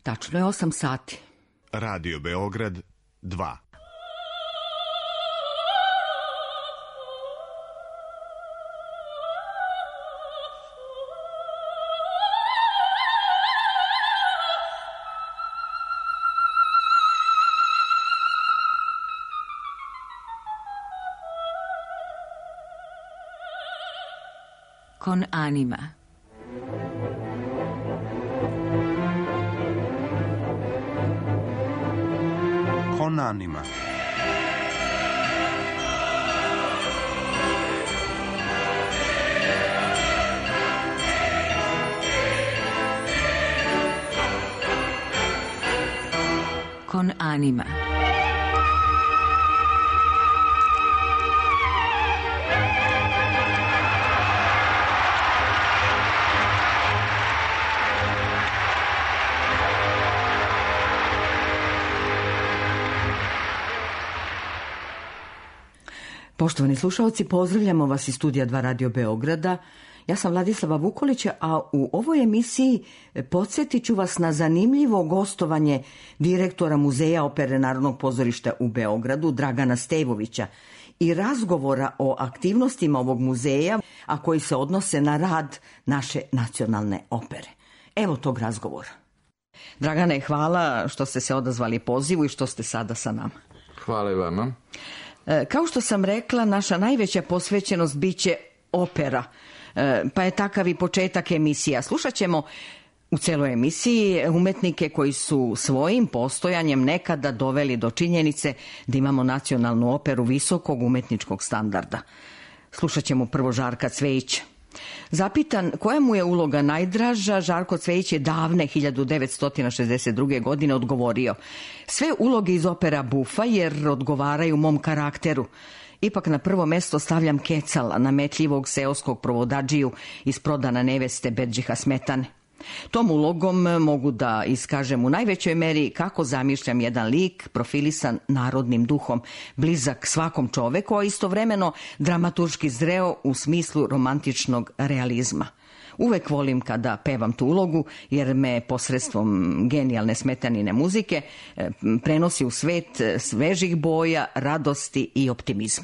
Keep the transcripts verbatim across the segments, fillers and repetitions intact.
Tačno je osam sati. Radio Beograd dva. Con anima. Con anima. Con anima. Poštovani slušalci, pozdravljamo vas iz studija dva Radio Beograda. Ja sam Vladislava Vukolića, a u ovoj emisiji podsjetit ću vas na zanimljivo gostovanje direktora Muzeja opere Narodnog pozorišta u Beogradu, Dragana Stevovića, i razgovora o aktivnostima ovog muzeja, a koji se odnose na rad naše nacionalne opere. Evo tog razgovora. Dragane, hvala što ste se odazvali pozivu i što ste sada sa nama. Hvala i vama. Kao što sam rekla, naša najveća posvećenost biće opera, pa je takav i početak emisija. Slušat ćemo u celoj emisiji umetnike koji su svojim postojanjem nekada doveli do činjenice da imamo nacionalnu operu visokog umetničkog standarda. Slušat ćemo prvo Žarka Cvejića. Zapitan koja mu je uloga najdraža, Žarko Cvejić je davne hiljadu devetsto šezdeset druge. godine odgovorio: sve uloge iz opera bufa jer odgovaraju mom karakteru. Ipak na prvo mesto stavljam Kecala, nametljivog seoskog provodadžiju iz Prodana neveste Bedžiha Smetane. Tom ulogom mogu da iskažem u najvećoj meri kako zamišljam jedan lik profilisan narodnim duhom, blizak svakom čoveku, a istovremeno dramaturški zreo u smislu romantičnog realizma. Uvek volim kada pevam tu ulogu, jer me posredstvom genijalne Smetanine muzike prenosi u svet svežih boja, radosti i optimizma.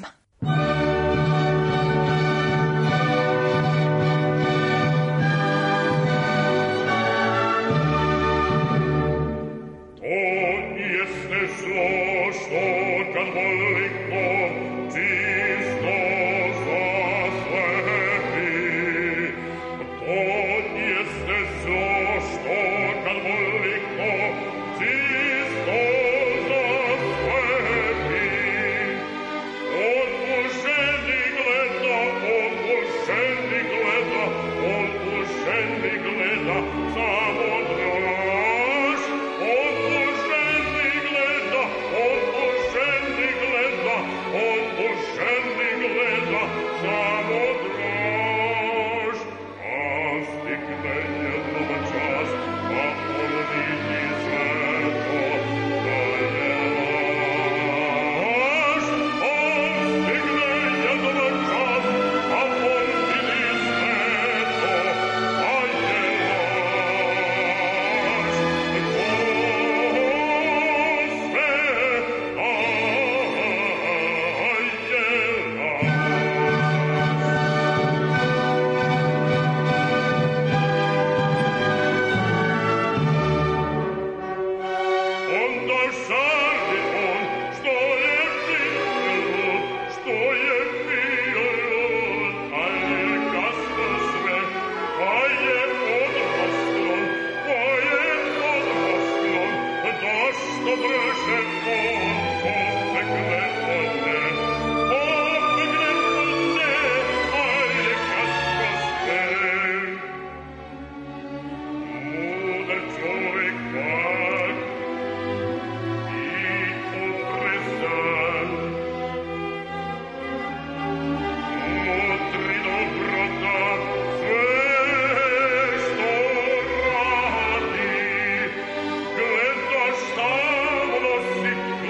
Gleda šta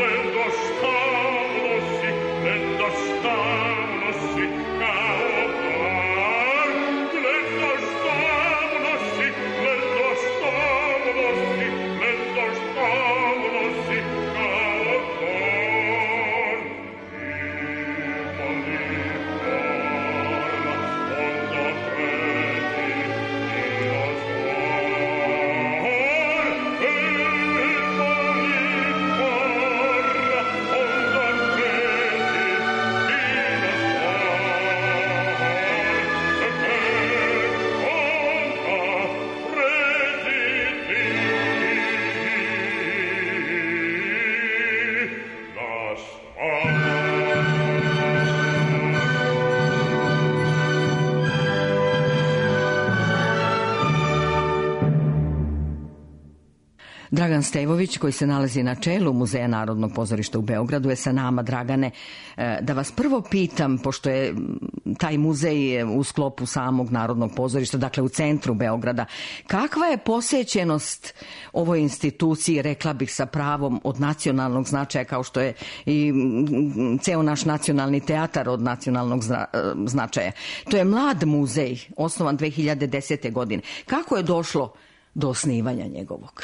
Dragan Stevović, koji se nalazi na čelu Muzeja Narodnog pozorišta u Beogradu, je sa nama. Dragane, da vas prvo pitam, pošto je taj muzej u sklopu samog Narodnog pozorišta, dakle u centru Beograda, kakva je posjećenost ovoj instituciji, rekla bih sa pravom, od nacionalnog značaja, kao što je i ceo naš nacionalni teatar od nacionalnog značaja? To je mlad muzej, osnovan dve hiljade desete. godine. Kako je došlo do osnivanja njegovog?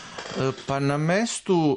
Pa na mestu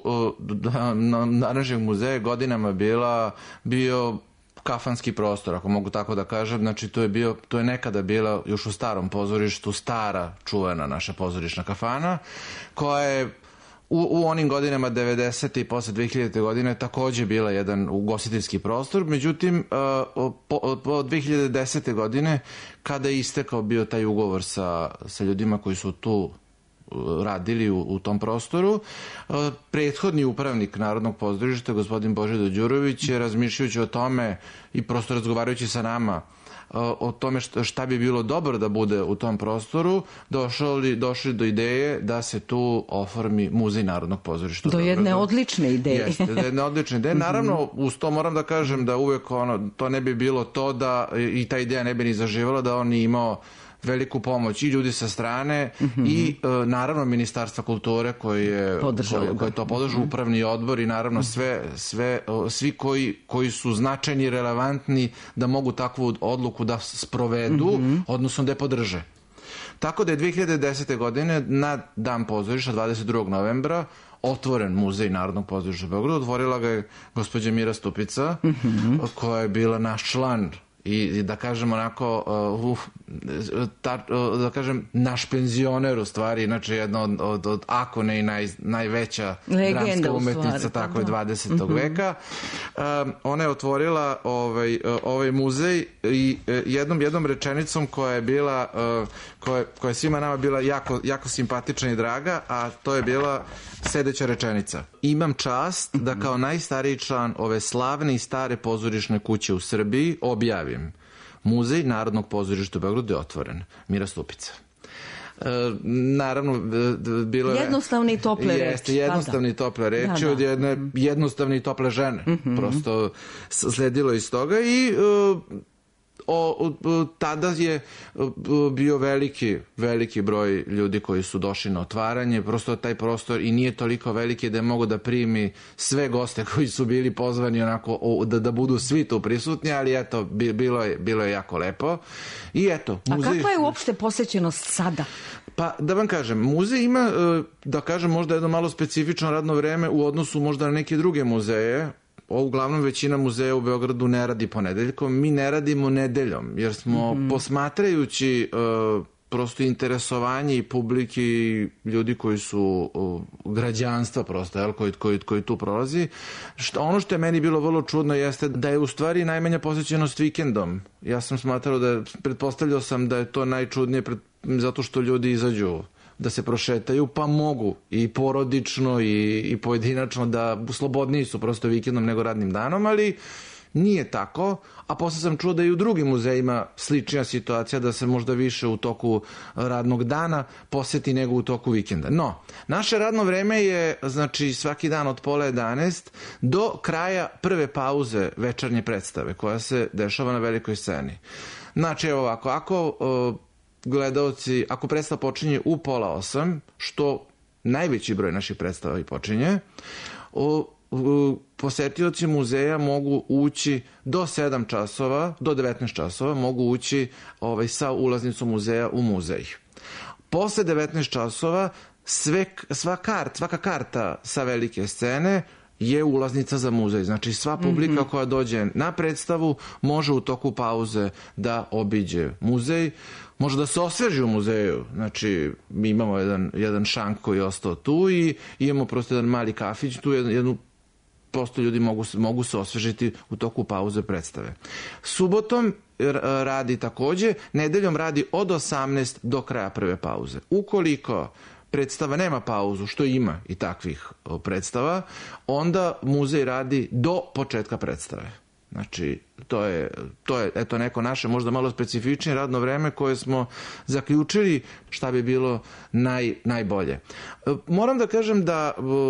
današnjeg muzeja godinama bila bio kafanski prostor, ako mogu tako da kažem. Znači to je bio, to je nekada bila još u starom pozorištu stara čuvena naša pozorišna kafana, koja je U, u onim godinama devedesete i posle dve hiljadite. godine takođe bila jedan ugostiteljski prostor. Međutim, po, po dve hiljade desete. godine, kada je istekao bio taj ugovor sa, sa ljudima koji su tu radili u, u tom prostoru, prethodni upravnik Narodnog pozorišta, gospodin Božidar Đurović, je razmišljajući o tome i prosto razgovarajući sa nama o tome šta bi bilo dobro da bude u tom prostoru, došli, došli do ideje da se tu oformi Muzej Narodnog pozorišta. Do jedne odlične ideje. Jeste, do jedne odlične ideje. Naravno, uz to moram da kažem da uvek ono, to ne bi bilo to da i ta ideja ne bi ni zaživala da on nije imao veliku pomoć i ljudi sa strane mm-hmm. i e, naravno Ministarstva kulture koji je, koji, koji to podržao, mm-hmm. upravni odbor i naravno sve, sve, o, svi koji, koji su značajni i relevantni da mogu takvu odluku da sprovedu, mm-hmm. odnosno da je podrže. Tako da je dve hiljade desete. godine na Dan pozorišta, dvadeset drugog novembra, otvoren Muzej Narodnog pozorišta u Beogradu. Otvorila ga je gospođa Mira Stupica, mm-hmm. koja je bila naš član i da kažem onako uh, ta, uh, da kažem naš penzioner u stvari, inače jedna od, od, od ako ne i naj, najveća legenda, dramska umetnica tako je dvadesetog. Mm-hmm. veka. Um, ona je otvorila ovaj, ovaj muzej i jednom, jednom rečenicom koja je bila uh, koja, koja je svima nama bila jako, jako simpatična i draga, a to je bila sledeća rečenica: imam čast da kao najstariji član ove slavne i stare pozorišne kuće u Srbiji objavim Muzej Narodnog pozorišta u Beogradu je otvoren. Mira Stupica. E, naravno, bilo je... Jednostavne i tople reči. Jeste, jednostavne i tople reči da, da. od jedne jednostavne i tople žene. Mm-hmm. Prosto sledilo iz toga i... Uh, O, o, tada je bio veliki, veliki broj ljudi koji su došli na otvaranje, prosto taj prostor i nije toliko veliki da je mogo da primi sve goste koji su bili pozvani onako o, da, da budu svi tu prisutni, ali eto, bilo je, bilo je jako lepo. I eto, muzej... A kakva je uopšte posjećenost sada? Pa da vam kažem, muzej ima, da kažem, možda jedno malo specifično radno vreme u odnosu možda na neke druge muzeje. Uglavnom većina muzeja u Beogradu ne radi ponedeljkom, mi ne radimo nedeljom, jer smo mm-hmm. posmatrajući uh, prosto interesovanje i publike i ljudi koji su uh, građanstva prosto, jel, koji, koji, koji tu prolazi. Što, ono što je meni bilo vrlo čudno jeste da je u stvari najmanja posjećenost vikendom. Ja sam smatrao da, pretpostavljao sam da je to najčudnije pred, zato što ljudi izađu da se prošetaju, pa mogu i porodično i, i pojedinačno da slobodniji su prosto vikendom nego radnim danom, ali nije tako. A posle sam čuo da i u drugim muzejima slična situacija, da se možda više u toku radnog dana posjeti nego u toku vikenda. No, naše radno vreme je znači svaki dan od pola jedanaest do kraja prve pauze večernje predstave koja se dešava na velikoj sceni. Znači, evo ovako, ako gledaoci, ako predstava počinje u pola osam, što najveći broj naših predstava i počinje, o, o, posetioci muzeja mogu ući do sedam časova, do devetnaest časova, mogu ući ovaj, sa ulaznicom muzeja u muzej. Posle devetnaest časova sve, sva kart, svaka karta sa velike scene je ulaznica za muzej. Znači sva publika mm-hmm. koja dođe na predstavu može u toku pauze da obiđe muzej, može da se osveži u muzeju. Znači mi imamo jedan, jedan šank koji je ostao tu i imamo prosto jedan mali kafić, tu jednu, jednu prosto ljudi mogu, mogu se osvežiti u toku pauze predstave. Subotom radi takođe, nedeljom radi od osamnaest do kraja prve pauze. Ukoliko predstava nema pauzu, što ima i takvih predstava, onda muzej radi do početka predstave. Znači, to je, to je eto neko naše možda malo specifičnije radno vreme koje smo zaključili šta bi bilo naj, najbolje. Moram da kažem da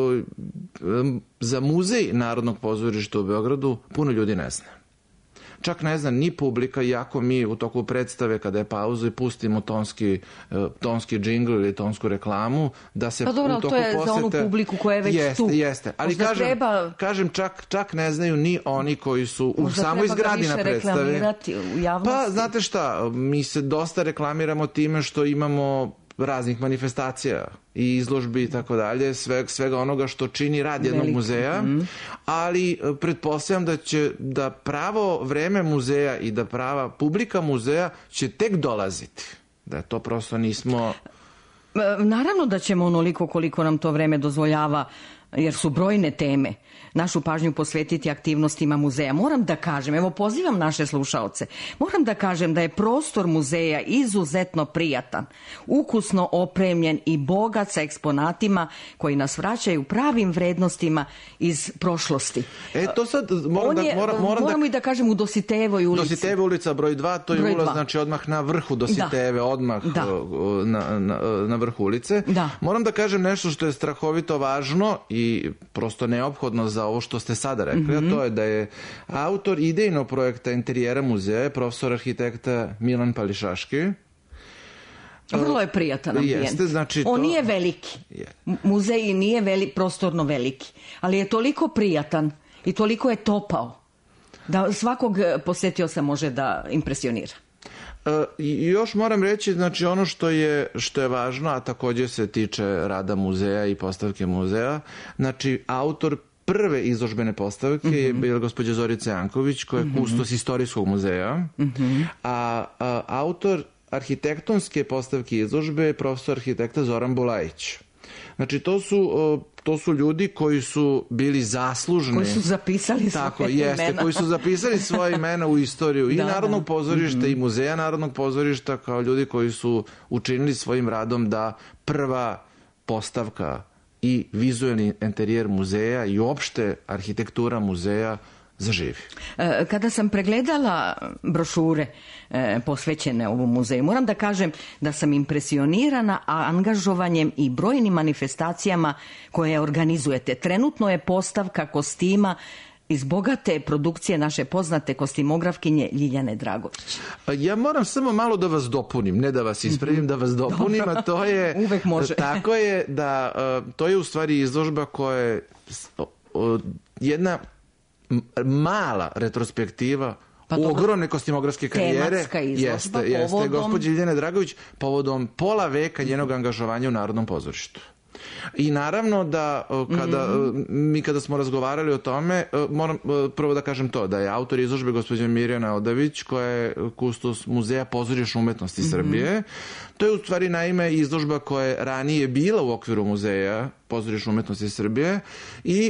za muzej Narodnog pozorišta u Beogradu puno ljudi ne zna. Čak ne zna ni publika, iako mi u toku predstave, kada je pauza i pustimo tonski, tonski džingl ili tonsku reklamu, da se pa dobro, u toku to je posete... za onu publiku koja je već jeste, tu. Jeste, ali kažem, treba... kažem čak, čak ne znaju ni oni koji su u samoj zgradi na predstave. U javnosti. Pa, znate šta, mi se dosta reklamiramo time što imamo raznih manifestacija i izložbi i tako dalje, svega, svega onoga što čini rad jednog Velik. muzeja, mm. ali pretpostavljam da će da pravo vreme muzeja i da prava publika muzeja će tek dolaziti. Da to prosto nismo... Naravno da ćemo onoliko koliko nam to vreme dozvoljava, jer su brojne teme, našu pažnju posvetiti aktivnostima muzeja. Moram da kažem, evo pozivam naše slušaoce, moram da kažem da je prostor muzeja izuzetno prijatan, ukusno opremljen i bogat sa eksponatima koji nas vraćaju pravim vrednostima iz prošlosti. E, to sad moram je, da... Moram, moram moramo da... i da kažem u Dositejevoj ulici. Dositejeva ulica broj dva, to je broj ulaz, dva. Znači odmah na vrhu Dositejeve, da. odmah da. Na, na, na vrhu ulice. Da. Moram da kažem nešto što je strahovito važno i prosto neophodno za ovo što ste sada rekli, mm-hmm. a to je da je autor idejnog projekta interijera muzeja, profesor arhitekta Milan Pališaški. Vrlo je prijatan ambijent. Jeste, znači On to... nije veliki. Yeah. Muzej nije veli, prostorno veliki, ali je toliko prijatan i toliko je topao da svakog posetioca može da impresionira. I još moram reći, znači ono što je, što je važno, a također se tiče rada muzeja i postavke muzeja, znači autor prve izložbene postavke mm-hmm. je bila gospođa Zorica Janković, koja je mm-hmm. kustos istorijskog muzeja, mm-hmm. a, a autor arhitektonske postavke izložbe je profesor arhitekta Zoran Bulajić. Znači to su, to su ljudi koji su bili zaslužni. Koji su zapisali Tako, svoje jeste, imena. Koji su zapisali svoje imena u istoriju i da, Narodnog da. pozorišta mm-hmm. i muzeja Narodnog pozorišta, kao ljudi koji su učinili svojim radom da prva postavka i vizuelni interijer muzeja i uopšte arhitektura muzeja zaživi. Kada sam pregledala brošure posvećene ovom muzeju, moram da kažem da sam impresionirana angažovanjem i brojnim manifestacijama koje organizujete. Trenutno je postavka kostima iz bogate produkcije naše poznate kostimografkinje Ljiljane Dragović. Ja moram samo malo da vas dopunim, ne da vas ispravim, da vas dopunim, a to je... Uvek može. Tako je da, to je u stvari izložba koja je jedna mala retrospektiva pa u ogromne kostimografske karijere. Tematska izložba jeste, jeste, povodom... gospođe Ljiljane Dragović, povodom pola veka njenog angažovanja u Narodnom pozorištu. I naravno da kada, mm-hmm. mi kada smo razgovarali o tome, moram prvo da kažem to, da je autor izložbe gospođa Mirjana Odavić, koja je kustos Muzeja pozorišne umetnosti mm-hmm. Srbije. To je u stvari naime izložba koja je ranije bila u okviru Muzeja pozorišne umetnosti Srbije i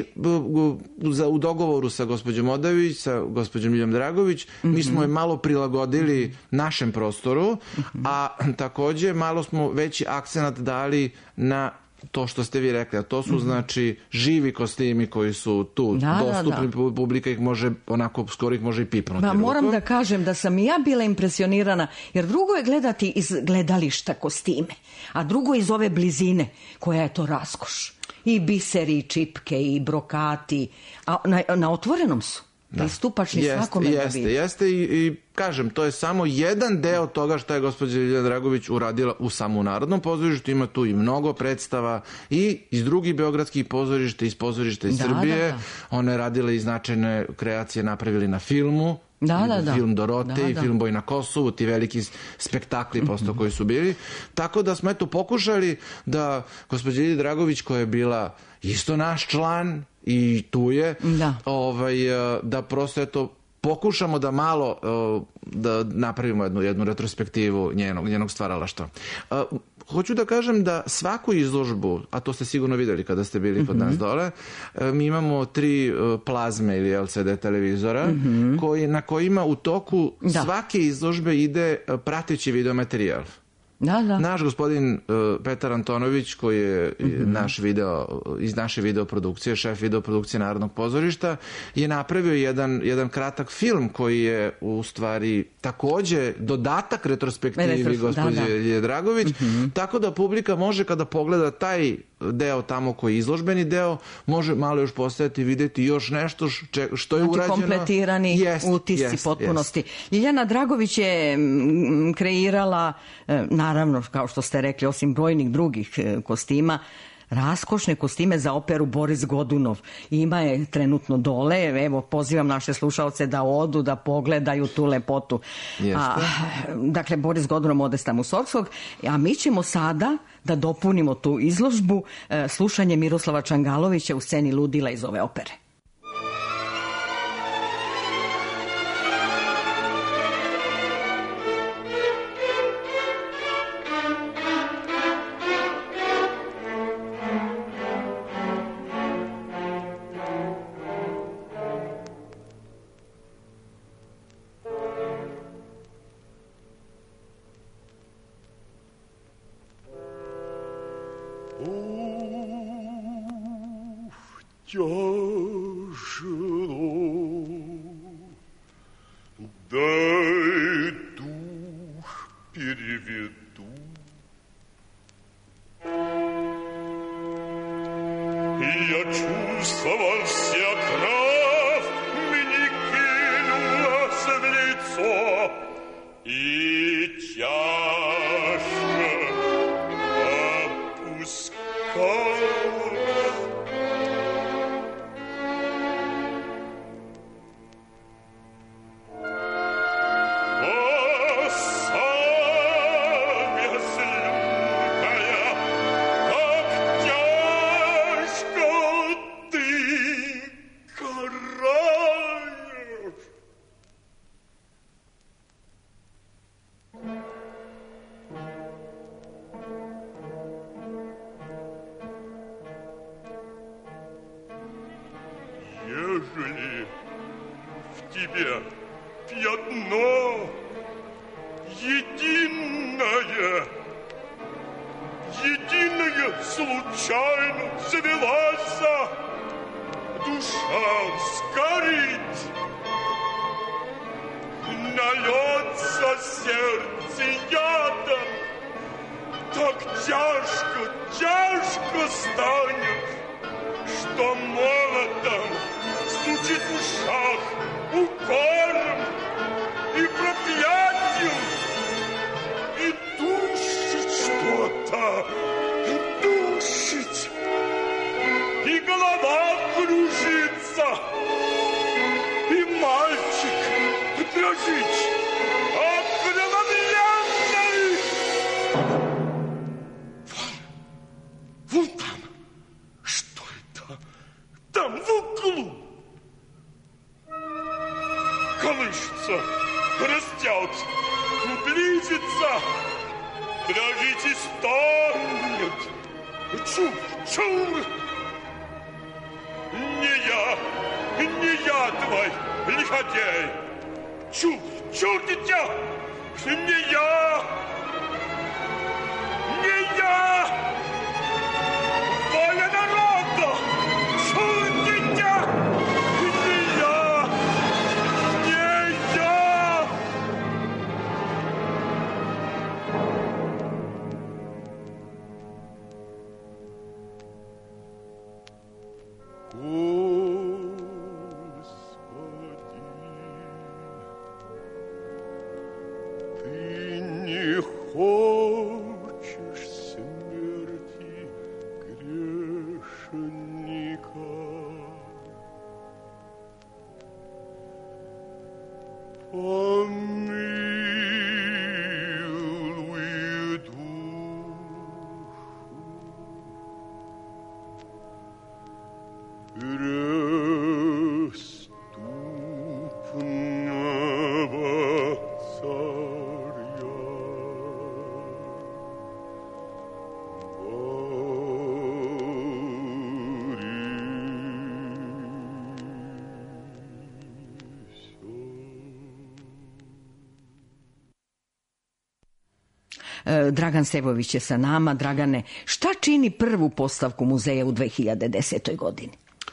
u dogovoru sa gospođom Odavić, sa gospođom Ljiljom Dragović, mm-hmm. mi smo je malo prilagodili mm-hmm. našem prostoru, mm-hmm. a takođe malo smo veći akcenat dali na to što ste vi rekli, a to su mm-hmm. znači živi kostimi koji su tu da, dostupni, da, da. Publika ih može, onako skoro ih može i pipnuti. Ba, moram da kažem da sam i ja bila impresionirana, jer drugo je gledati iz gledališta kostime, a drugo iz ove blizine, koja je to raskoš. I biseri, i čipke, i brokati, a na, na otvorenom su. Pristupačni jeste, svakome da jeste, vidi. Jeste i, i kažem, to je samo jedan deo toga što je gospođa Ljiljana Dragović uradila u samu Narodnom pozorištu. Ima tu i mnogo predstava i iz drugih beogradskih pozorišta, iz pozorišta iz da, Srbije. Da, da. Ona je radila i značajne kreacije, napravili na filmu. Da, da, da. Film Dorote da, i da. film Boj na Kosovu, ti veliki spektakli mm-hmm. posto koji su bili. Tako da smo eto pokušali da gospođa Ljiljana Dragović, koja je bila isto naš član i tu je, da, ovaj, da prosto eto pokušamo da malo da napravimo jednu, jednu retrospektivu njenog, njenog stvaralaštva. Hoću da kažem da svaku izložbu, a to ste sigurno videli kada ste bili kod mm-hmm. nas dole, mi imamo tri plazme ili L C D televizora mm-hmm. koji, na kojima u toku da. svake izložbe ide prateći videomaterijal. Da, da. Naš gospodin uh, Petar Antonović, koji je mm-hmm. naš video, iz naše videoprodukcije, šef videoprodukcije Narodnog pozorišta, je napravio jedan, jedan kratak film koji je u stvari takođe dodatak retrospektivi gospođe da, da. Dragović, mm-hmm. tako da publika može kada pogleda taj deo tamo koji je izložbeni deo, može malo još postojati i vidjeti još nešto če, što je znači, urađeno. Kompletirani yes, utisci yes, potpunosti. Yes. Ljiljana Dragović je kreirala, naravno, kao što ste rekli, osim brojnih drugih kostima, raskošne kostime za operu Boris Godunov. Ima je trenutno dole. Evo, pozivam naše slušalce da odu, da pogledaju tu lepotu. A, dakle, Boris Godunov, Modesta Mussorgskog. A mi ćemo sada da dopunimo tu izložbu e, slušanje Miroslava Čangalovića u sceni Ludila iz ove opere. Dragan Sevović je sa nama. Dragane, šta čini prvu postavku muzeja u dve hiljade desetoj godini?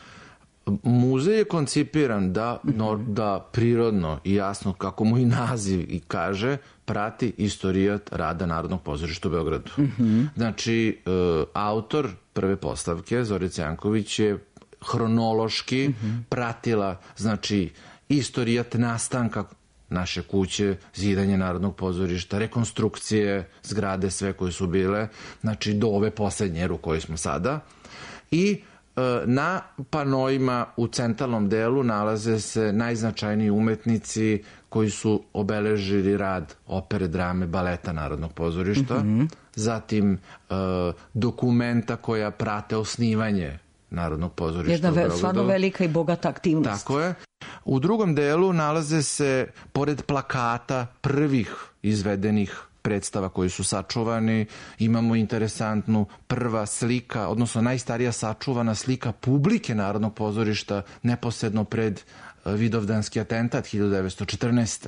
Muzej je koncipiran da, no, da prirodno i jasno, kako mu i naziv i kaže, prati istorijat rada Narodnog pozorišta u Beogradu. Mm-hmm. Znači, e, autor prve postavke, Zorica Janković, je hronološki mm-hmm. pratila, znači, istorijat nastanka naše kuće, zidanje Narodnog pozorišta, rekonstrukcije zgrade, sve koje su bile, znači, do ove poslednje u kojoj smo sada. I na panoima u centralnom delu nalaze se najznačajniji umetnici koji su obeležili rad opere, drame, baleta Narodnog pozorišta, mm-hmm. zatim uh, dokumenta koja prate osnivanje Narodnog pozorišta. Jedna ve, stvarno velika i bogata aktivnost. Tako je. U drugom delu nalaze se, pored plakata prvih izvedenih predstava koji su sačuvani, imamo interesantnu prva slika, odnosno najstarija sačuvana slika publike Narodnog pozorišta neposredno pred Vidovdanski atentat hiljadu devetsto četrnaeste.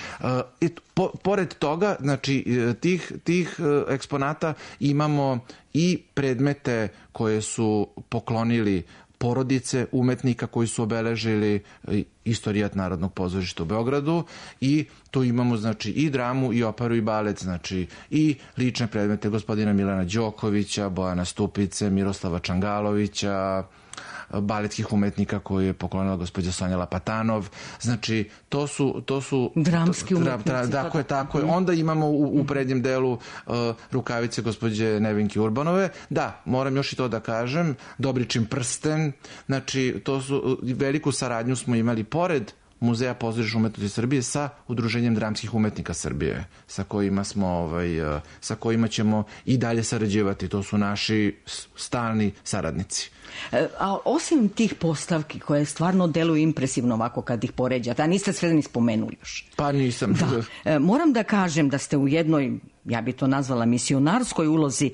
I po, pored toga, znači, tih, tih eksponata imamo i predmete koje su poklonili porodice umetnika koji su obeležili istorijat Narodnog pozorišta u Beogradu i tu imamo, znači, i dramu i operu i balet, znači i lične predmete gospodina Milana Đokovića, Bojana Stupice, Miroslava Čangalovića, baletskih umetnika koji je poklonila gospođa Sonja Lapatanov. Znači, to su... To su dramski umetnici. Tra, tra, tako je, tako je. Onda imamo u, u prednjem delu uh, rukavice gospođe Nevenke Urbanove. Da, moram još i to da kažem, Dobričin prsten. Znači, to su, veliku saradnju smo imali pored Muzeja pozorišne umetnosti Srbije sa Udruženjem dramskih umetnika Srbije, sa kojima smo, ovaj, sa kojima ćemo i dalje sarađivati. To su naši stalni saradnici. A osim tih postavki koje stvarno deluju impresivno ovako kad ih poređate, a niste sve ni spomenuli još. Pa nisam. Da. Moram da kažem da ste u jednoj, ja bi to nazvala misionarskoj ulozi,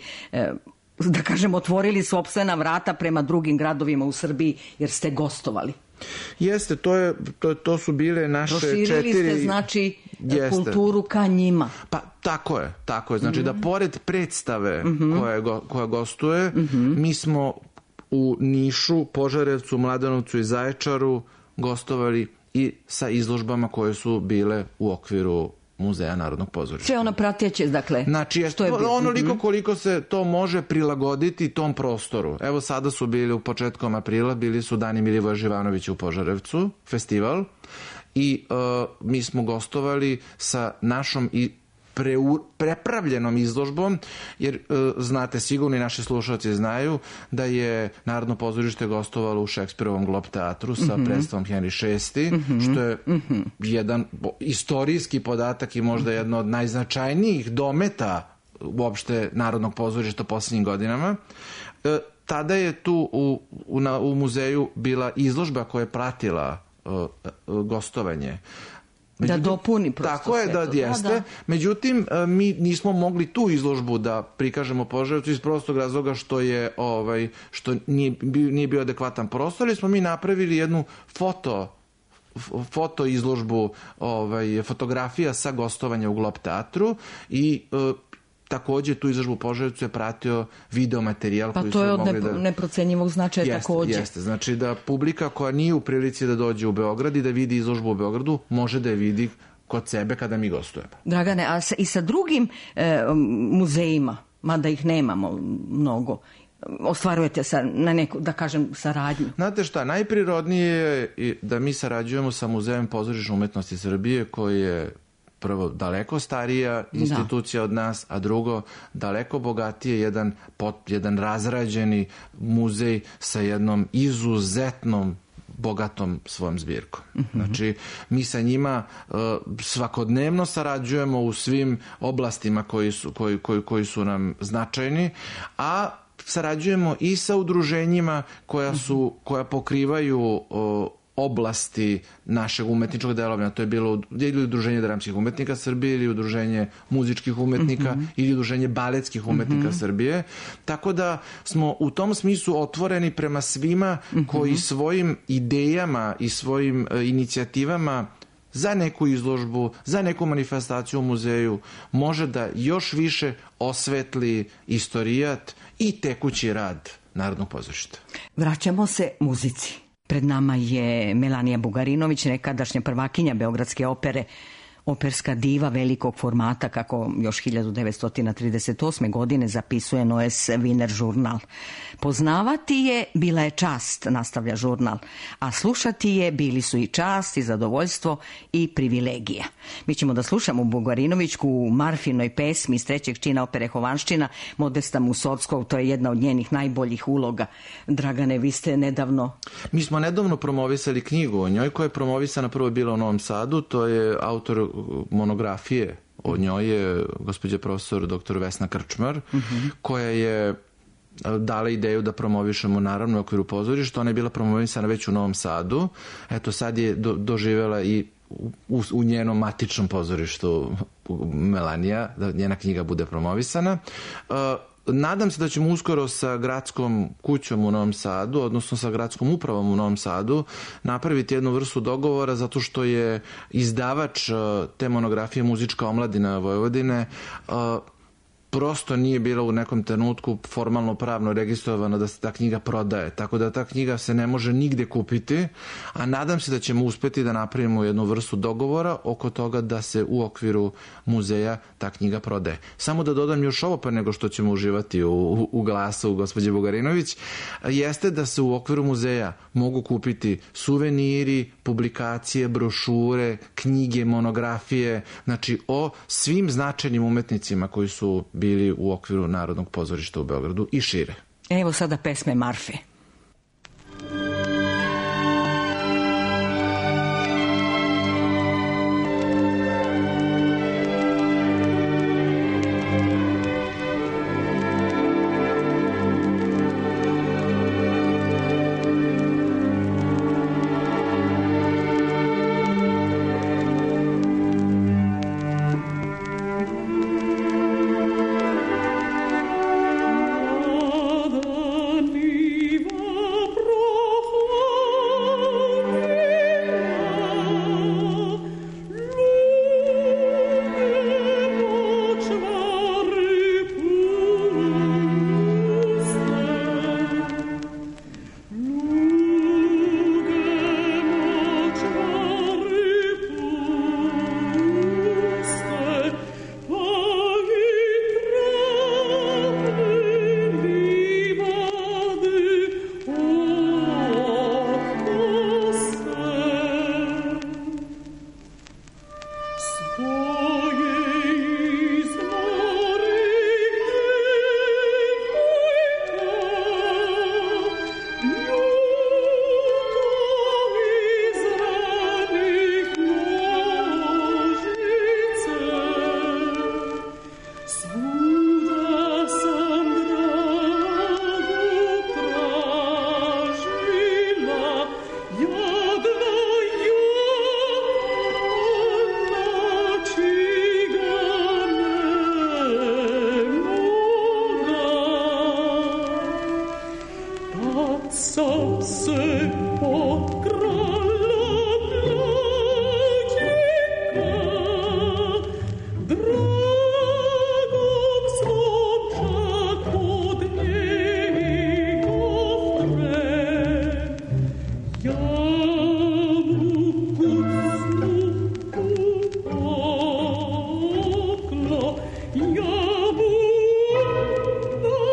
da kažem, otvorili sopstvena vrata prema drugim gradovima u Srbiji jer ste gostovali. Jeste, to, je, to, to su bile naše Proširili četiri... Proširili ste, znači, jeste. Kulturu ka njima. Pa tako je, tako je. Znači mm-hmm. da pored predstave mm-hmm. koja, go, koja gostuje, mm-hmm. mi smo u Nišu, Požarevcu, Mladenovcu i Zaječaru gostovali i sa izložbama koje su bile u okviru Muzeja Narodnog pozorišta. Sve ono prateće, dakle, znači, što je bilo? Onoliko koliko se to može prilagoditi tom prostoru. Evo sada su bili u početkom aprila, bili su Dani Milivoja Živanovića u Požarevcu, festival, i uh, mi smo gostovali sa našom i Preur, prepravljenom izložbom, jer e, znate, sigurno i naši slušalci znaju da je Narodno pozorište gostovalo u Šekspirovom Glob teatru sa mm-hmm. predstavom Henry šesti, mm-hmm. što je mm-hmm. jedan istorijski podatak i možda jedno od najznačajnijih dometa uopšte Narodnog pozorišta posljednjim godinama. E, tada je tu u, u, na, u muzeju bila izložba koja je pratila e, gostovanje. Međutim, da dopuni prosto. Tako je, da jeste. Da, da. Međutim, mi nismo mogli tu izložbu da prikažemo Požarevcu iz prostog razloga što je ovaj što nije bio, nije bio adekvatan prostor, ali smo mi napravili jednu foto foto izložbu, ovaj fotografija sa gostovanja u Glob teatru i e, takođe tu izložbu u Požarevcu je pratio video materijal pa koji su mogli da... Pa to je od neprocenjivog značaja jeste, takođe. Jeste, znači da publika koja nije u prilici da dođe u Beograd i da vidi izložbu u Beogradu, može da je vidi kod sebe kada mi gostujemo. Dragane, a sa, i sa drugim e, muzejima, mada ih nemamo mnogo, ostvarujete sa, na neku, da kažem, saradnju? Znate šta, najprirodnije je da mi sarađujemo sa Muzejem pozorišne umetnosti Srbije, koji je prvo daleko starija institucija da. od nas, a drugo daleko bogatije, jedan, pot, jedan razrađeni muzej sa jednom izuzetnom bogatom svojom zbirkom. Mm-hmm. Znači, mi sa njima uh, svakodnevno sarađujemo u svim oblastima koji su, koji, koji, koji su nam značajni, a sarađujemo i sa udruženjima koja su, koja pokrivaju uh, oblasti našeg umetničkog delovanja. To je bilo ili udruženje dramskih umetnika Srbije, ili udruženje muzičkih umetnika, mm-hmm. ili udruženje baletskih umetnika mm-hmm. Srbije. Tako da smo u tom smislu otvoreni prema svima mm-hmm. koji svojim idejama i svojim uh, inicijativama za neku izložbu, za neku manifestaciju u muzeju, može da još više osvetli istorijat i tekući rad Narodnog pozorišta. Vraćamo se muzici. Pred nama je Melanija Bugarinović, nekadašnja prvakinja Beogradske opere, operska diva velikog formata, kako još hiljadu devetsto trideset osme. godine zapisuje Neues Wiener žurnal. Poznavati je bila je čast, nastavlja žurnal, a slušati je bili su i čast, i zadovoljstvo, i privilegija. Mi ćemo da slušamo Bugarinovićku u Marfinoj pesmi iz trećeg čina opere Hovanščina, Modesta Musovskog, to je jedna od njenih najboljih uloga. Dragane, vi ste nedavno... Mi smo nedavno promovisali knjigu o njoj, koja je promovisana prvo bila u Novom Sadu, to je autor monografije o njoj je gospođa profesor doktor Vesna Krčmar, uh-huh. koja je dala ideju da promovišemo naravno u okviru pozorišta. Ona je bila promovisana već u Novom Sadu. Eto, sad je do, doživjela i u, u njenom matičnom pozorištu Melanija, da njena knjiga bude promovisana. Uh, Nadam se da ćemo uskoro sa gradskom kućom u Novom Sadu, odnosno sa gradskom upravom u Novom Sadu, napraviti jednu vrstu dogovora, zato što je izdavač te monografije Muzička omladina Vojvodine prosto nije bila u nekom trenutku formalno pravno registrovana da se ta knjiga prodaje. Tako da ta knjiga se ne može nigde kupiti, a nadam se da ćemo uspeti da napravimo jednu vrstu dogovora oko toga da se u okviru muzeja ta knjiga prodaje. Samo da dodam još ovo, pa nego što ćemo uživati u, u, u glasu gospođe Bugarinović, jeste da se u okviru muzeja mogu kupiti suveniri, publikacije, brošure, knjige, monografije, znači o svim značajnim umetnicima koji su bili u okviru Narodnog pozorišta u Beogradu i šire. Evo sada pesme Marfe.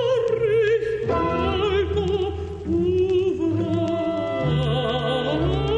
Oh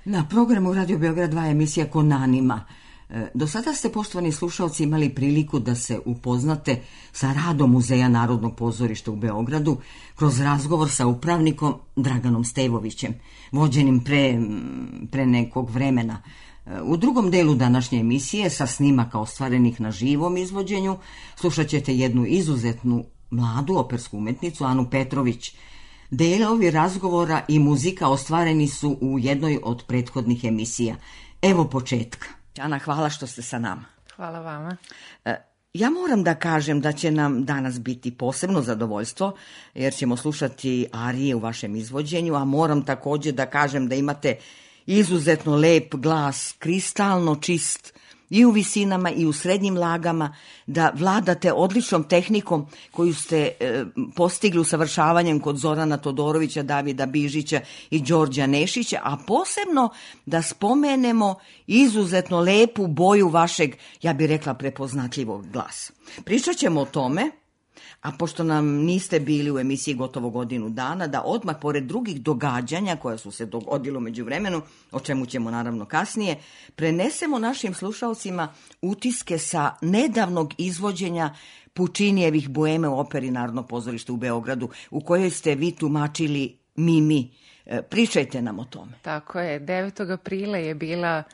Na programu Radio Beograd dva emisija Kon Anima. Do sada ste, poštovani slušalci, imali priliku da se upoznate sa radom Muzeja Narodnog pozorišta u Beogradu kroz razgovor sa upravnikom Draganom Stevovićem, vođenim pre, pre nekog vremena. U drugom delu današnje emisije, sa snimaka ostvarenih na živom izvođenju, slušat ćete jednu izuzetnu mladu opersku umetnicu, Anu Petrović. Delovi razgovora i muzika ostvareni su u jednoj od prethodnih emisija. Evo početka. Ana, hvala što ste sa nama. Hvala vama. Ja moram da kažem da će nam danas biti posebno zadovoljstvo, jer ćemo slušati arije u vašem izvođenju, a moram također da kažem da imate izuzetno lep glas, kristalno čist, i u visinama i u srednjim lagama, da vladate odličnom tehnikom koju ste e, postigli usavršavanjem kod Zorana Todorovića, Davida Bižića i Đorđa Nešića, a posebno da spomenemo izuzetno lepu boju vašeg, ja bih rekla, prepoznatljivog glasa. Pričat ćemo o tome, a pošto nam niste bili u emisiji gotovo godinu dana, da odmah pored drugih događanja koja su se dogodilo među vremenu, o čemu ćemo naravno kasnije, prenesemo našim slušalcima utiske sa nedavnog izvođenja Pučinijevih Boeme u operi Narodnog pozorišta u Beogradu, u kojoj ste vi tumačili Mimi. Pričajte nam o tome. Tako je, devetog aprila je bila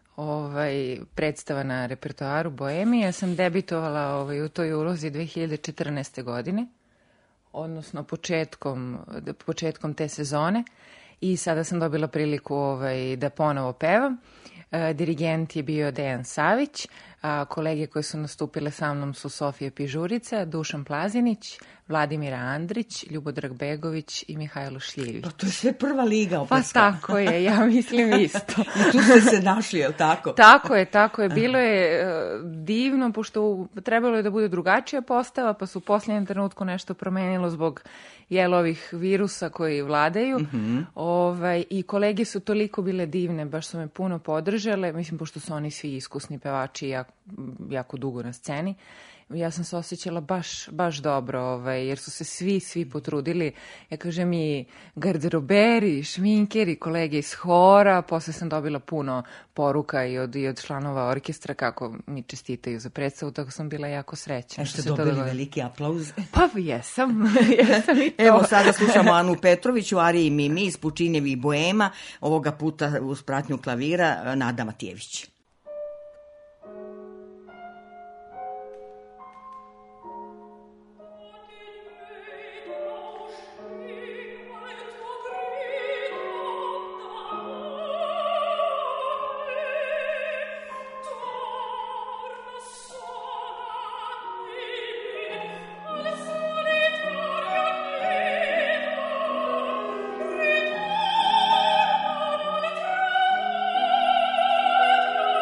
ovaj, predstava na repertoaru Boemi. Ja sam debitovala ovaj, u toj ulozi dve hiljade četrnaeste. godine, odnosno početkom, početkom te sezone, i sada sam dobila priliku ovaj, da ponovo pevam. E, dirigent je bio Dejan Savić, a kolege koje su nastupile sa mnom su Sofija Pižurica, Dušan Plazinić, Vladimira Andrić, Ljubodrag Begović i Mihajlo Šljivi. Pa to je sve prva liga operska. Pa tako je, ja mislim isto. I tu ste se našli, je li tako? Tako je, tako je. Bilo je uh, divno, pošto trebalo je da bude drugačija postava, pa su u posljednjem trenutku nešto promenilo zbog jel ovih virusa koji vladaju. Mm-hmm. Ovaj, i kolege su toliko bile divne, baš su me puno podržale, mislim, pošto su oni svi iskusni pevači jako, jako dugo na sceni. Ja sam se osjećala baš, baš dobro, ovaj, jer su se svi, svi potrudili. Ja kažem i garderoberi, šminkeri, kolege iz hora, posle sam dobila puno poruka i od, i od članova orkestra kako mi čestitaju za predstavu, tako sam bila jako srećna. A ste dobili veliki aplauz? Pa jesam, jesam i to. Evo sada slušamo Anu Petrović u ariji Mimi iz Pučinijevih Boema, ovoga puta uz pratnju klavira Nada Matijević. Thank you.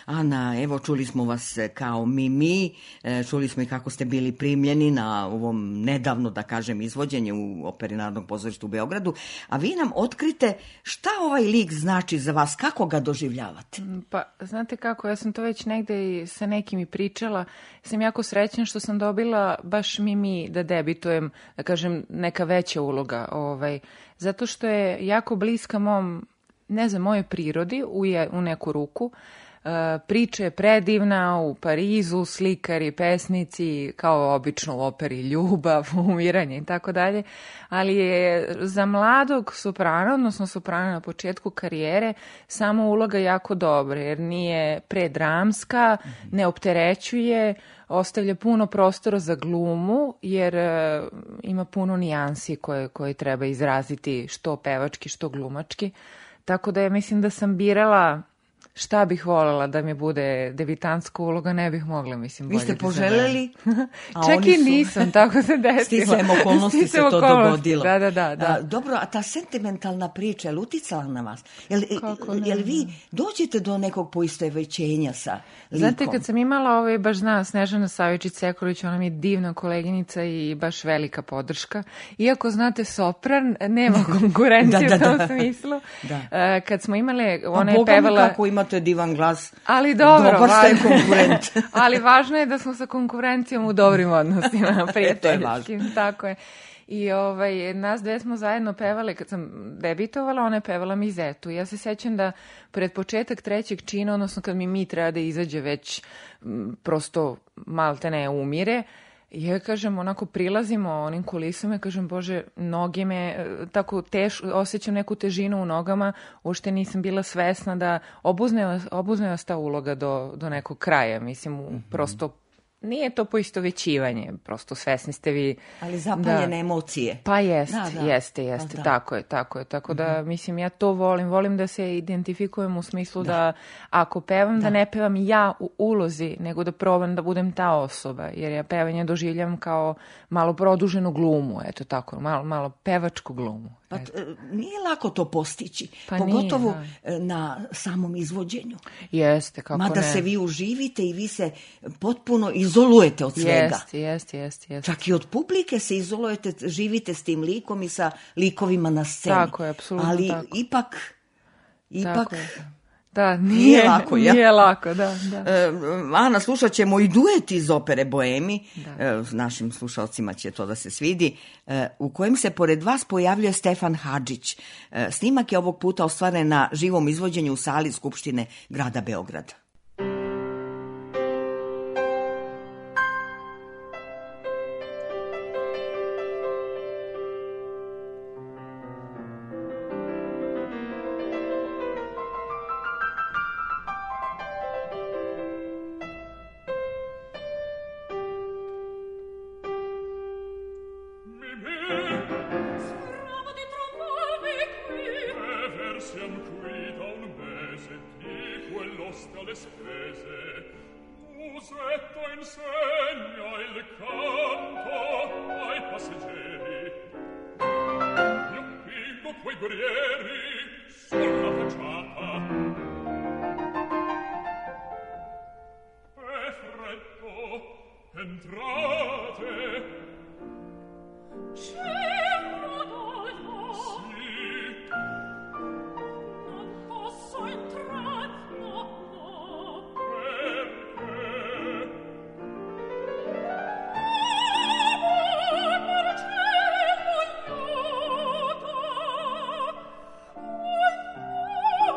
Ana, evo čuli smo vas kao Mimi, čuli smo i kako ste bili primljeni na ovom nedavno, da kažem, izvođenju u Operi Narodnog pozorišta u Beogradu, a vi nam otkrite šta ovaj lik znači za vas, kako ga doživljavate? Pa, znate kako, ja sam to već negde i sa nekim i pričala, sam jako srećna što sam dobila baš Mimi da debitujem, da kažem, neka veća uloga, ovaj, zato što je jako bliska mom, ne znam, mojoj prirodi u, je, u neku ruku. Uh, priča je predivna, u Parizu, slikari, pesnici, kao obično u operi ljubav, umiranje i tako dalje, ali je za mladog soprana, odnosno soprana na početku karijere, samo uloga jako dobra, jer nije predramska, ne opterećuje, ostavlja puno prostora za glumu, jer uh, ima puno nijansi koje, koje treba izraziti što pevački, što glumački. Tako da ja mislim da sam birala šta bih voljela da mi bude debitanska uloga, ne bih mogla, mislim, bolje. Vi ste poželjeli? Čak i nisam, tako se desilo. Sticajem okolnosti se to okolnosti. dogodilo. Da, da, da. da. A, dobro, a ta sentimentalna priča, je li uticala na vas? Jel, jel vi dođete do nekog poistovećenja sa likom? Znate, kad sam imala ovaj, baš zna, Snežana Savičić-Sekulić, ona mi je divna koleginica i baš velika podrška. Iako, znate, sopran, nema konkurencije da, da, u tom da. smislu. Da. A, kad smo imale, Pa ona je Boga mi pevala... kako imate divan glas. Ali dobro, Dobar ste važno, konkurent. ali važno je da smo sa konkurencijom u dobrim odnosima, prijateljskim, važno. tako je. I ovaj, nas dve smo zajedno pevale, kad sam debitovala, ona je pevala Mizetu. Ja se sećam da pred početak trećeg čina, odnosno kad mi mi treba da izađe već m, prosto malte ne umire, ja kažem, onako prilazimo onim kulisama i kažem, Bože, noge me, tako teš, osjećam neku težinu u nogama, uopšte nisam bila svesna da obuzne, obuzne vas ta uloga do, do nekog kraja, mislim, mm-hmm. prosto nije to poistovećivanje, prosto svesni ste vi. Ali zapaljene da, emocije. Pa jest, da, da. jeste, jeste, da. tako je, tako je, tako da, Mm-hmm. mislim, ja to volim, volim da se identifikujem u smislu da, da ako pevam, da. da ne pevam ja u ulozi, nego da probam da budem ta osoba, jer ja pevanje doživljam kao malo produženu glumu, eto tako, malo, malo pevačku glumu. Pa nije lako to postići, pa pogotovo nije, na samom izvođenju. Jeste, kako Mada ne. se vi uživite i vi se potpuno izolujete od svega. Jeste, jeste, jeste. Jest. Čak i od publike se izolujete, živite s tim likom i sa likovima na sceni. Tako je, apsolutno ali tako. ipak, ipak... Tako je. Da, nije, nije lako, ja? Nije lako, da, da. E, Ana, slušat ćemo i duet iz opere Boemi, Da. e, našim slušalcima će to da se svidi, e, u kojem se pored vas pojavljuje Stefan Hadžić. E, snimak je ovog puta ostvaren na živom izvođenju u sali Skupštine grada Beograda. Oh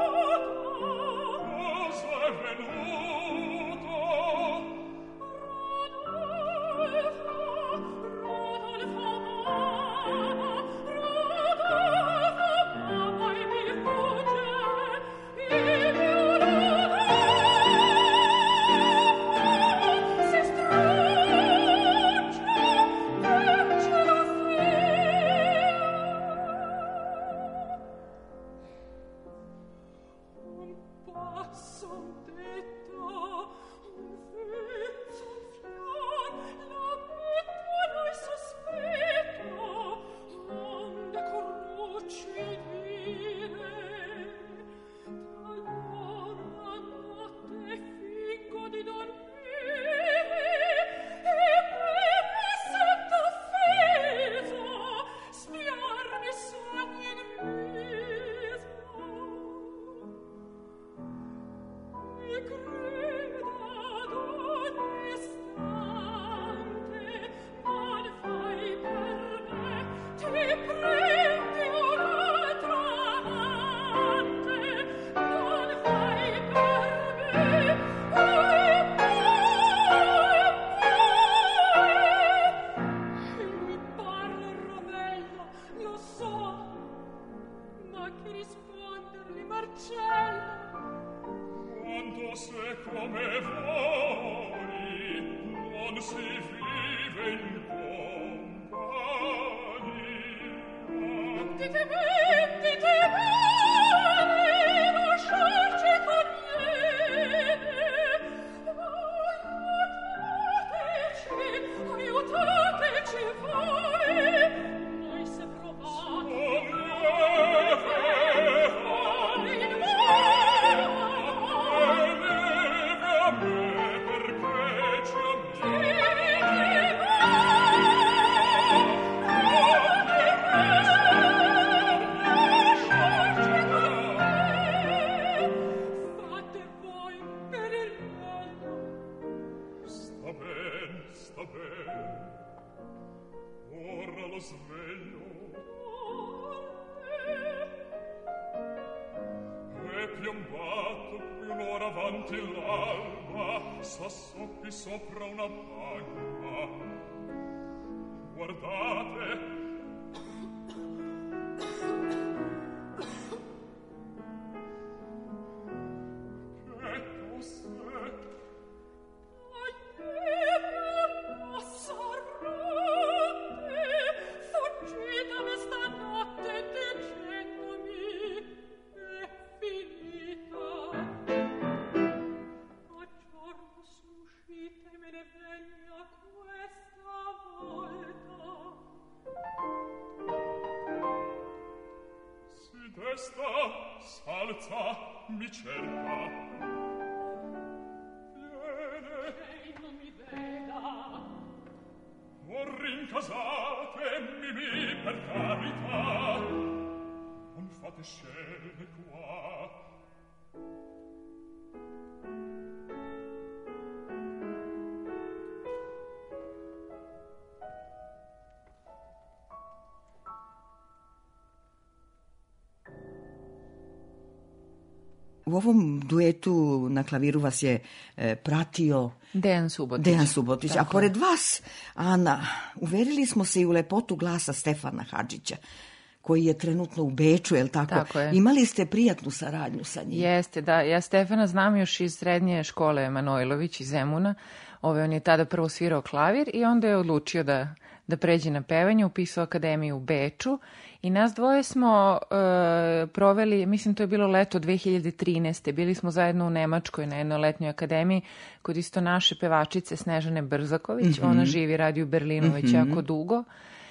U ovom duetu na klaviru vas je e, pratio Dejan Subotić. Dejan Subotić. A pored vas, Ana, uverili smo se i u lepotu glasa Stefana Hadžića, koji je trenutno u Beču, je li tako? Tako je. Imali ste prijatnu saradnju sa njim? Jeste, da. Ja Stefana znam još iz srednje škole Manojlović iz Zemuna. Ove, on je tada prvo svirao klavir i onda je odlučio da, da pređe na pevanje, upisao akademiju u Beču i nas dvoje smo e, proveli, mislim to je bilo leto dve hiljade trinaeste. Bili smo zajedno u Nemačkoj na jednoj letnjoj akademiji kod isto naše pevačice Snežane Brzaković. Mm-hmm. Ona živi, radi u Berlinu mm-hmm. već jako dugo.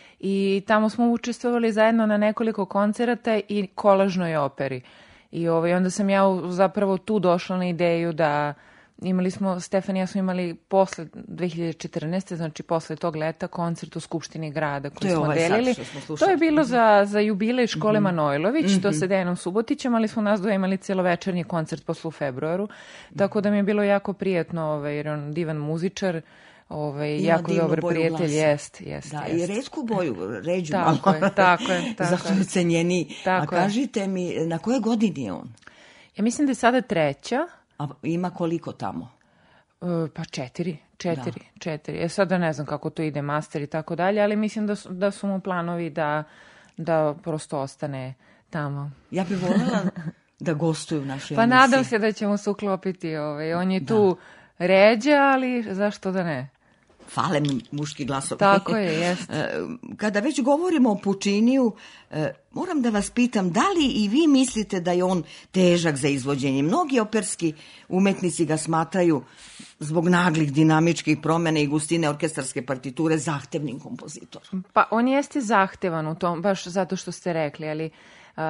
I tamo smo učestvovali zajedno na nekoliko koncerata i kolažnoj operi. I ovaj, onda sam ja zapravo tu došla na ideju da imali smo, Stefan i ja smo imali posle dve hiljade četrnaeste. znači posle tog leta, koncert u Skupštini grada koji smo ovaj delili. Smo to je bilo za, za jubilej škole mm-hmm. Manojlović, mm-hmm. to sa Dejanom Subotićem, ali smo nas dvoje imali celovečernji koncert posle u februaru. Mm-hmm. Tako da mi je bilo jako prijatno, ovaj, jer on divan muzičar, ovaj, jako dobar prijatelj, jest, jest. Da, jest. i retku boju, ređu tako malo. Je, tako je, tako Zašto je cenjeni. A kažite mi, na koje godini je on? Ja mislim da je sada treća. A ima koliko tamo? Uh, pa četiri, četiri, da. četiri. E sada ne znam kako to ide, master i tako dalje, ali mislim da su, da su mu planovi da, da prosto ostane tamo. Ja bih voljela da gostuje u našoj pa emisiji. Pa nadam se da ćemo se uklopiti. Ovaj. On je da. tu ređe, ali zašto da ne? Fale mi muški glasovi. Tako je, jest. Kada već govorimo o Pučiniju, moram da vas pitam, da li i vi mislite da je on težak za izvođenje? Mnogi operski umetnici ga smatraju zbog naglih dinamičkih promjena i gustine orkestarske partiture zahtevnim kompozitorom. Pa on jeste zahtevan u tom, baš zato što ste rekli, ali uh,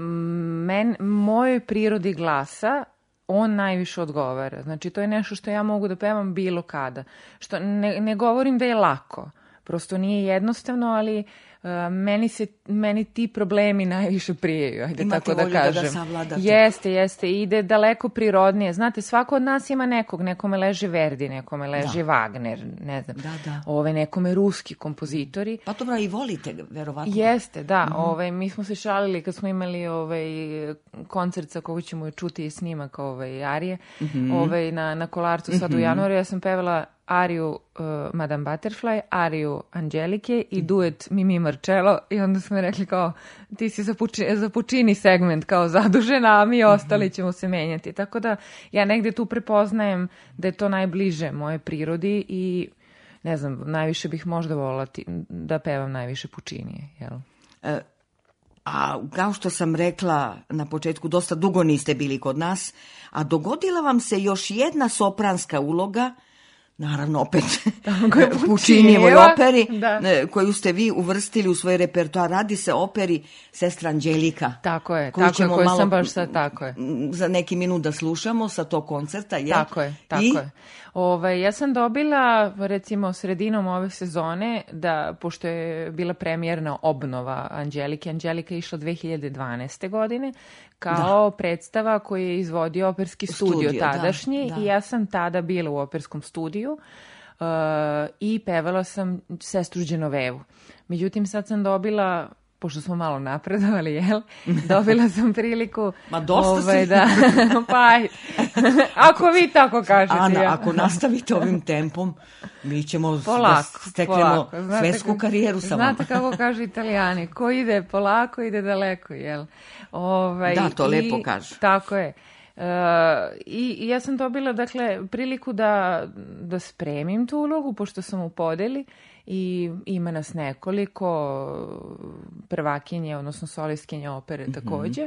men, mojoj prirodi glasa on najviše odgovara. Znači, to je nešto što ja mogu da pevam bilo kada. Što ne, ne govorim da je lako. Prosto nije jednostavno, ali meni, se, meni ti problemi najviše prijaju, ajde Imate tako da volju da ga kažem. savladate. Jeste, jeste, ide daleko prirodnije. Znate, svako od nas ima nekog, nekome leži Verdi, nekome leži Wagner, ne znam, Da, da. Ove, nekome ruski kompozitori. Pa dobro, i volite ga, verovatno. Jeste, da. Mm-hmm. Ovaj, mi smo se šalili kad smo imali ovaj, koncert sa koga ćemo čuti snimak ovaj, Arije mm-hmm. ovaj, na, na Kolarcu sad mm-hmm. u januaru. Ja sam pevala ariju uh, Madame Butterfly, ariju Angelike i duet Mimi Marcello i onda smo rekli kao ti si za, puči, za Puccini segment kao zadužena, a mi ostali ćemo se menjati. Tako da ja negde tu prepoznajem da je to najbliže moje prirodi i ne znam, najviše bih možda volila ti, da pevam najviše Puccinije, jel? E, a kao što sam rekla na početku, dosta dugo niste bili kod nas, a dogodila vam se još jedna sopranska uloga, naravno opet u Puccinijevoj operi, da. koju ste vi uvrstili u svoj repertoar. Radi se o operi Sestra Anđelika. Tako je, tako je, koju sam baš sad, tako je. Za neki minut da slušamo sa tog koncerta, je? Tako je, tako I? je. Ove, ja sam dobila, recimo, sredinom ove sezone, da, pošto je bila premijerna obnova Anđelike, Anđelika je išla dve hiljade dvanaeste. godine, kao da. predstava koju je izvodio operski studio, studio tadašnji da, da. i ja sam tada bila u operskom studiju uh, i pevala sam Sestru Genovevu. Međutim, sad sam dobila, pošto smo malo napredovali, jel? Dobila sam priliku... Ma dosta ovaj, si. Da, pa aj, ako vi tako kažete. Ana, ja. ako nastavite ovim tempom, mi ćemo polako, da steknemo polako. svetsku karijeru sa vama. Znate kako kažu Italijani, ko ide polako, ide daleko, jel? Ovaj, Da, to i, lepo kažu. Tako je. Uh, i, I ja sam dobila, dakle, priliku da, da spremim tu ulogu, pošto sam u podeli i ima nas nekoliko prvakinje, odnosno solistkinje opere mm-hmm. takođe.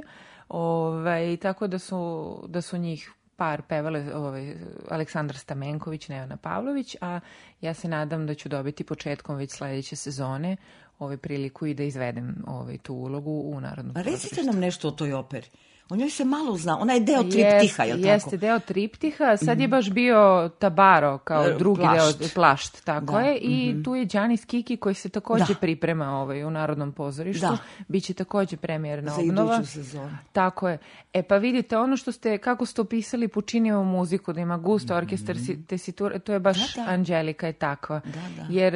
Ovaj, tako da su, da su njih par pevale ovaj, Aleksandar Stamenković, Nevena Pavlović, a ja se nadam da ću dobiti početkom već sledeće sezone ovaj, priliku i da izvedem ovaj, tu ulogu u Narodnom pozorištu. Recite nam nešto o toj operi. O njoj se malo zna. Ona je deo triptiha, je li tako? Jeste, deo triptiha. Sad je baš bio Tabaro kao drugi plašt. deo, plašt, tako da. je. I mm-hmm. tu je Đanis Kiki koji se takođe da. priprema ovaj, u Narodnom pozorištu. Da. Biće takođe premijerna za obnova. iduću sezonu. Tako je. E pa vidite, ono što ste, kako ste opisali Puccinijevu muziku, da ima gust, mm-hmm. orkestar, tesitura, to je baš da, da. Anđelika je takva. Da, da. Jer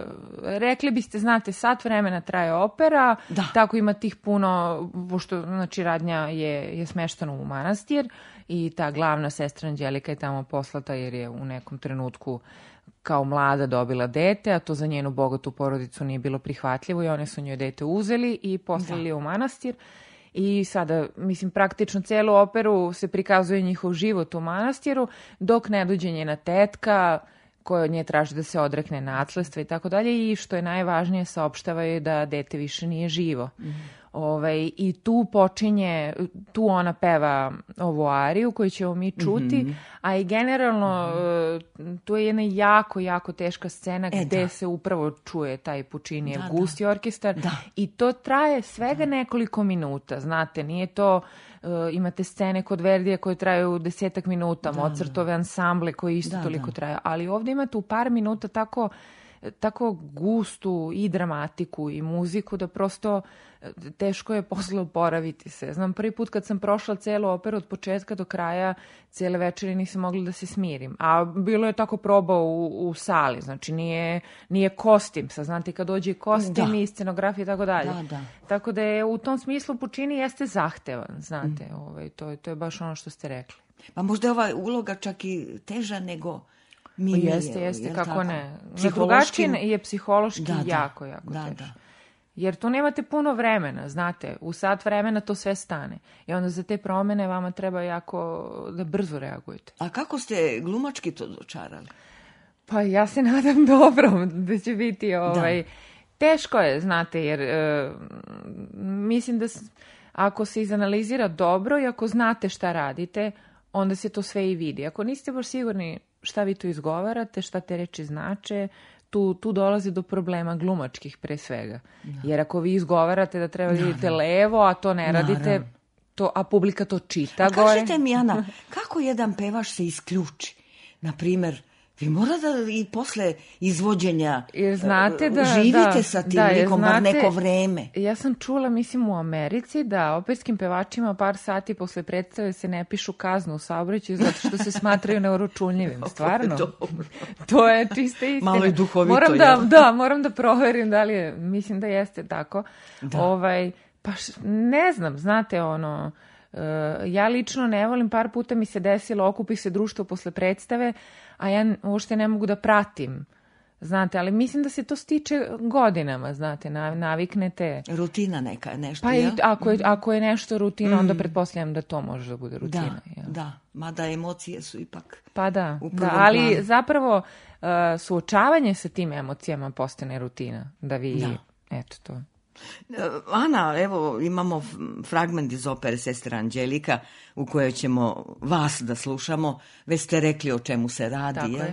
rekli biste, znate, sat vremena traje opera, da. tako ima tih puno, pošto znači radnja je, je smeštana u manastir i ta glavna sestra Anđelika je tamo poslata jer je u nekom trenutku kao mlada dobila dete, a to za njenu bogatu porodicu nije bilo prihvatljivo i one su njoj dete uzeli i poslali da. u manastir. I sada, mislim, praktično celu operu se prikazuje njihov život u manastiru, dok ne dođe njena tetka, koja od nje traži da se odrekne nasledstva i tako dalje, i što je najvažnije, saopštavaju da dete više nije živo. Mm. Ovaj, i tu počinje, tu ona peva ovu ariju koju ćemo mi čuti, mm-hmm. a i generalno mm-hmm. tu je jedna jako, jako teška scena e, gde da. se upravo čuje taj Puccinijev da, gusti da. orkestar da. i to traje svega da. nekoliko minuta, znate, nije to... Uh, imate scene kod Verdija koje traju desetak minuta, da, Mozartove ansamble koji isto da, toliko da. traju, ali ovdje imate u par minuta tako, tako gustu i dramatiku i muziku da prosto teško je posle oporaviti se. Znam, prvi put kad sam prošla celu operu od početka do kraja, cijele večeri nisam mogla da se smirim. A bilo je tako proba u, u sali, znači nije, nije kostim. Sad znate kad dođe kostim da. i scenografija i tako dalje. Da, da. Tako da je u tom smislu Puccini jeste zahtevan, znate, mm. ovaj, to, to je baš ono što ste rekli. Pa možda je ova uloga čak i teža nego mi je. Jeste, jeste, kako tako? ne. Drugačiji je psihološki da, jako, jako da, težo. Da. Jer tu nemate puno vremena, znate, u sat vremena to sve stane. I onda za te promene vama treba jako da brzo reagujete. A kako ste glumački to dočarali? Pa ja se nadam dobro da će biti ovaj... Da. Teško je, znate, jer uh, mislim da s, ako se izanalizira dobro i ako znate šta radite, onda se to sve i vidi. Ako niste baš sigurni šta vi tu izgovarate, šta te reči znače, Tu, tu dolazi do problema glumačkih pre svega. Da. Jer ako vi izgovarate da treba da idete levo, a to ne radite, to, a publika to čita a gore. Kažite mi, Ana, kako jedan pevaš se isključi? Naprimer, Vi mora da i posle izvođenja Jer znate da, živite da, sa tim da, jer likom, bar znate, neko vreme. Ja sam čula, mislim, u Americi da operskim pevačima par sati posle predstave se ne pišu kaznu u saobraćaju zato što se smatraju neuračunljivim. Stvarno. To je čista istina. Malo je duhovito, moram da, jel? da, moram da proverim da li je, mislim da jeste tako. Da. Ovaj, pa š, ne znam, znate, ono... Uh, ja lično ne volim, par puta mi se desilo, okupi se društvo posle predstave, a ja uopšte ne mogu da pratim, znate, ali mislim da se to stiče godinama, znate, naviknete. Rutina neka, nešto, pa jel? i ako je, ako je nešto rutina, mm. onda pretpostavljam da to može da bude rutina. Da, jel? da, mada emocije su ipak pa da, u da prvom ali planu. Zapravo uh, suočavanje sa tim emocijama postane rutina, da vi, da. eto to. Ana, evo imamo fragment iz opere Sestra Anđelika u kojoj ćemo vas da slušamo. Već ste rekli o čemu se radi. Tako je? je.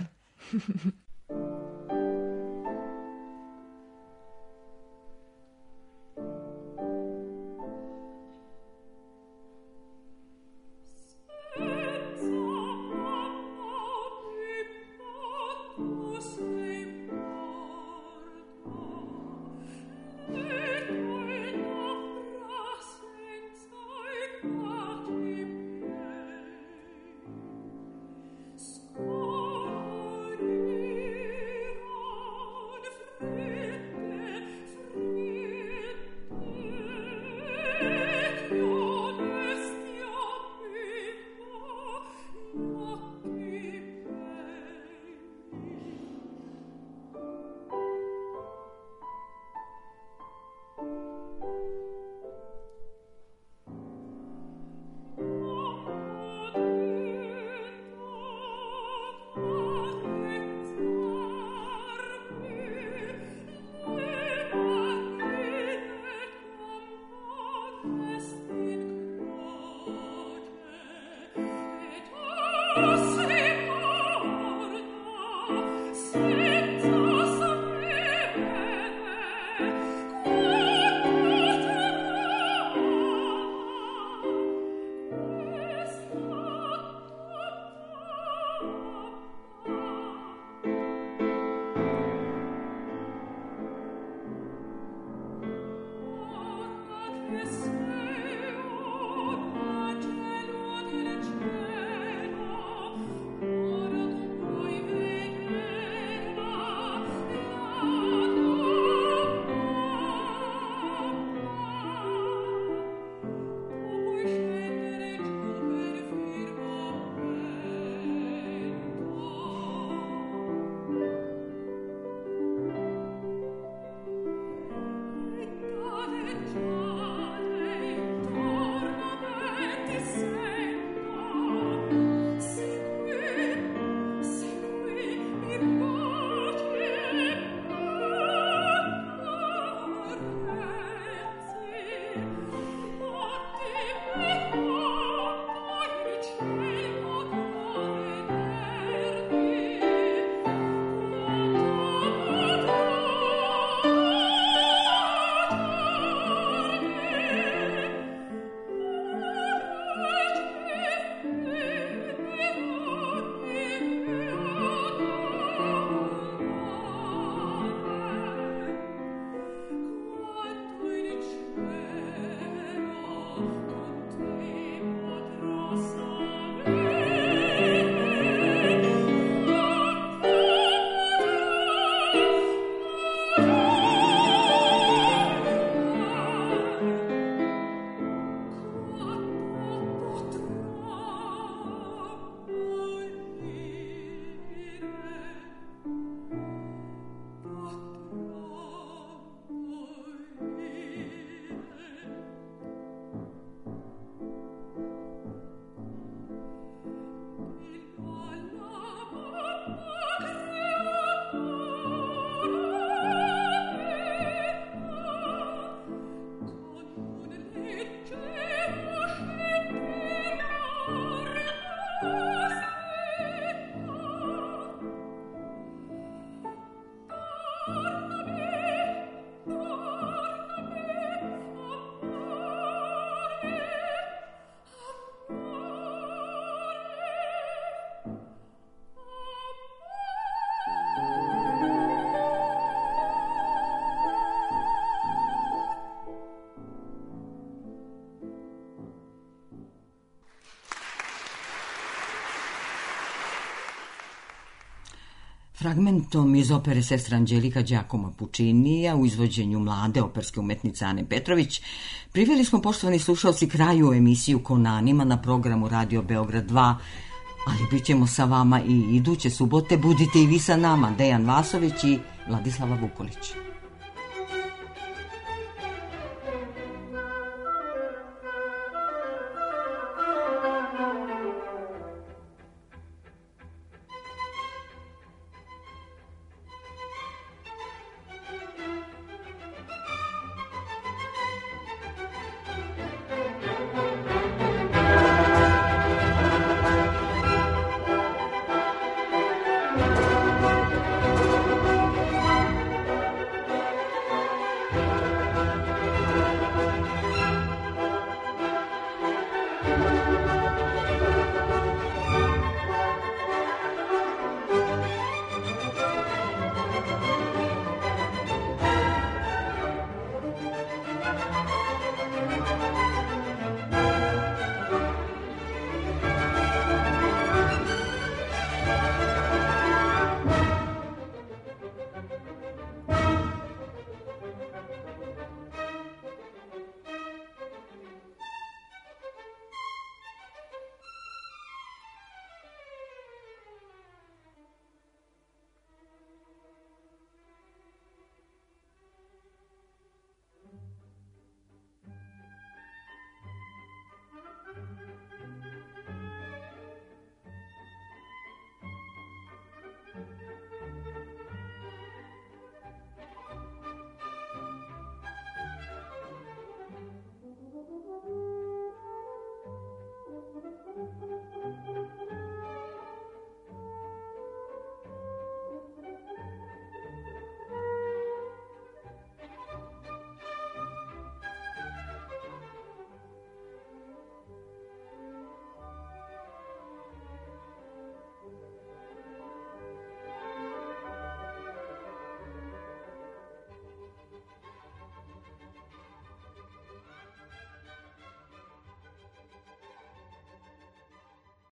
Fragmentom iz opere Sestra Anđelika Giacomo Puccinija u izvođenju mlade operske umetnice Ane Petrović priveli smo, poštovani slušalci, kraju emisiju Kon Anima na programu Radio Beograd dva, ali bit ćemo sa vama i iduće subote. Budite i vi sa nama, Dejan Vasović i Vladislava Vukolić.